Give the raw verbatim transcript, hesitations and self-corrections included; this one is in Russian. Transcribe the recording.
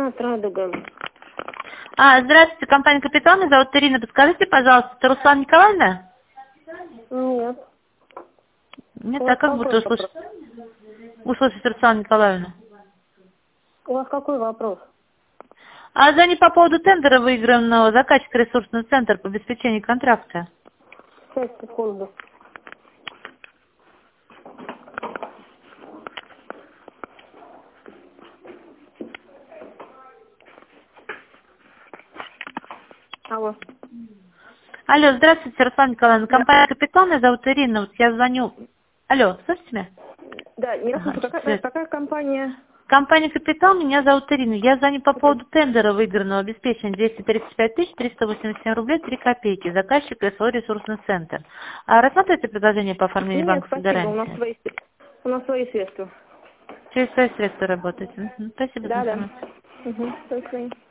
Ренат Радуга. А, здравствуйте, компания «Капитал», меня зовут Ирина. Подскажите, пожалуйста, это Руслана Николаевна? Нет. Нет, У а вас как какой будете вопрос? услышать? Услышать Руслану Николаевну? У вас какой вопрос? А за не по поводу тендера, выигранного заказчик ресурсный центр по обеспечению контракта. Сейчас, секунду. Алло. Алло, здравствуйте, Руслана Николаевна. Да. Компания «Капитал», меня зовут Ирина. Вот я звоню. Алло, слышите меня? Да, не Ага, расслышала. Какая, связь. какая компания? Компания «Капитал», меня зовут Ирина. Я звоню по поводу тендера, выигранного обеспечения двести тридцать пять тысяч триста восемьдесят семь рублей три копейки. Заказчик СО «Ресурсный центр». А рассматриваете предложение по оформлению Нет, банковской спасибо, у нас гарантии? свои, у нас свои средства. Через свои средства работаете. Мгм. Спасибо за Да, да. информацию. Угу, до свидания.